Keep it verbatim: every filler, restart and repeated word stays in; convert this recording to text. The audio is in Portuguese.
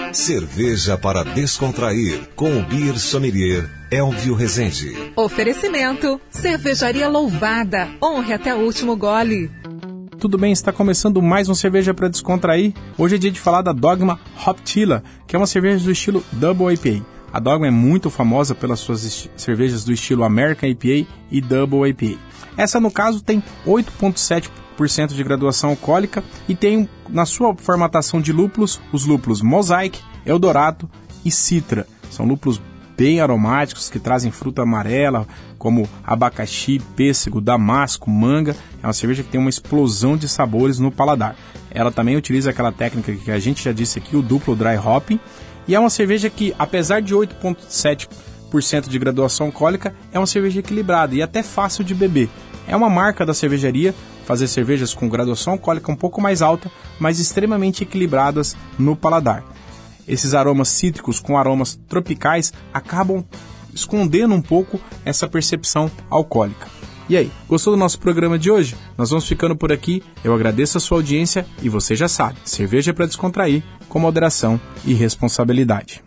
Cerveja para descontrair, com o Beer Sommelier Elvio Rezende. Oferecimento, Cervejaria Louvada, honre até o último gole. Tudo bem, está começando mais um Cerveja para Descontrair. Hoje é dia de falar da Dogma Hop Tequila, que é uma cerveja do estilo Double I P A. A Dogma é muito famosa pelas suas est- cervejas do estilo American I P A e Double I P A. Essa, no caso, tem oito vírgula sete por cento de graduação alcoólica e tem na sua formatação de lúpulos os lúpulos Mosaic, Eldorado e Citra. São lúpulos bem aromáticos que trazem fruta amarela como abacaxi, pêssego, damasco, manga. É uma cerveja que tem uma explosão de sabores no paladar. Ela também utiliza aquela técnica que a gente já disse aqui, o duplo dry hopping. E é uma cerveja que, apesar de oito vírgula sete por cento de graduação alcoólica, é uma cerveja equilibrada e até fácil de beber. É uma marca da cervejaria fazer cervejas com graduação alcoólica um pouco mais alta, mas extremamente equilibradas no paladar. Esses aromas cítricos com aromas tropicais acabam escondendo um pouco essa percepção alcoólica. E aí, gostou do nosso programa de hoje? Nós vamos ficando por aqui. Eu agradeço a sua audiência e você já sabe, cerveja é para descontrair, com moderação e responsabilidade.